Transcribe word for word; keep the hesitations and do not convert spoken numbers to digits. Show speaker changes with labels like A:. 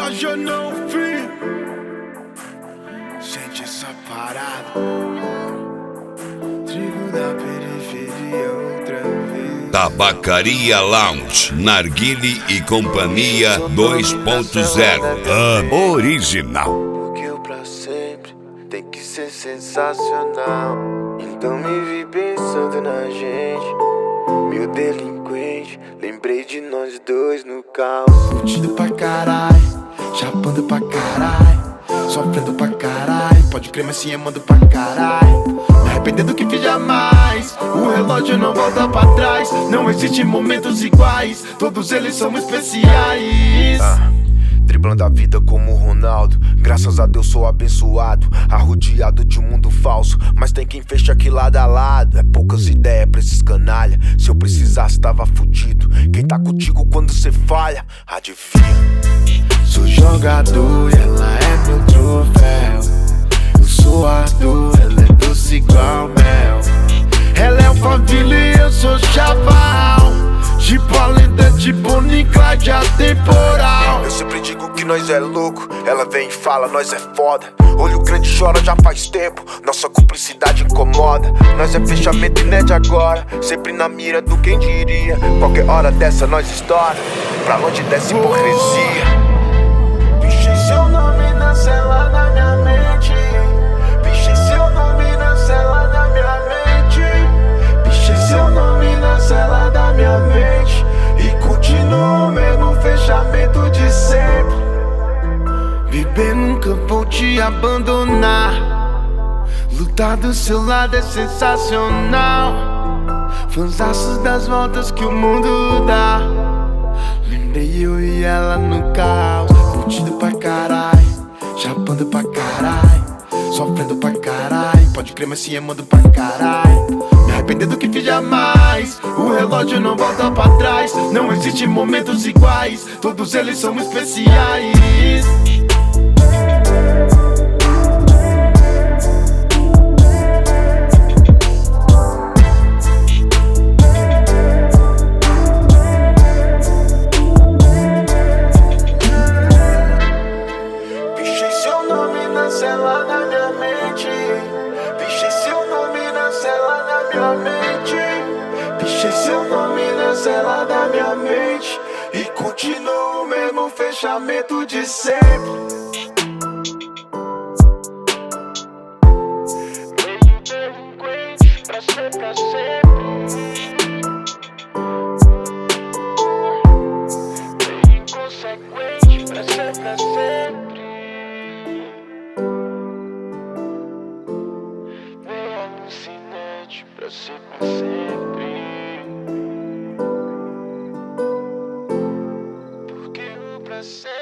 A: relógio não vi. Sente essa parada. Trigo da periferia outra vez.
B: Tabacaria Lounge, Narguile e Companhia dois ponto zero. A original.
C: Porque o pra sempre tem que ser sensacional. Então me vi pensando na gente, meu delinquente. Lembrei de nós dois no caos.
A: Fudido pra caralho, chapando pra caralho, sofrendo pra caralho. Pode crer, mas se amando pra caralho. Me arrependendo do que fiz jamais. O relógio não volta pra trás. Não existe momentos iguais, todos eles são especiais.
C: ah. Driblando a vida como o Ronaldo. Graças a Deus sou abençoado, arrodeado de um mundo falso, mas tem quem fecha aqui lado a lado. É poucas ideias pra esses canalha. Se eu precisasse tava fudido. Quem tá contigo quando cê falha, adivinha?
A: Sou jogador e ela é meu troféu. Eu sou Arthur, ela é doce igual mel. Ela é o família e eu sou chaval. Tipo a lenda de Bonnie e Clyde atemporal.
C: Eu sempre digo que nós é louco, ela vem e fala, nós é foda. Olho grande chora já faz tempo, nossa cumplicidade incomoda. Nós é fechamento e não é de agora, sempre na mira do quem diria. Qualquer hora dessa nós estoura, pra longe dessa hipocrisia. Pichei seu nome na cela da minha mente. Pichei seu nome na cela da minha mente. Pichei seu nome na cela da minha mente. E continuo o mesmo fechamento de sempre.
A: Bebê, nunca vou te abandonar. Lutar do seu lado é sensacional. Fanzaços das voltas que o mundo dá. Lembrei eu e ela no caos. Fudido pra caralho, chapando pra caralho, sofrendo pra caralho. Pode crer, mas se amando pra caralho. Me arrependendo do que fiz jamais. O relógio não volta pra trás. Não existe momentos iguais, todos eles são especiais.
C: Pichei seu nome na cela da minha mente. Pichei seu nome na cela da minha mente. Pichei seu nome na cela da minha mente. E continuo o mesmo fechamento de sempre. Meio delinquente, pra ser pra sempre. Meio inconsequente, pra ser pra sempre. Meio alucinante, pra ser pra sempre. Porque o pra sempre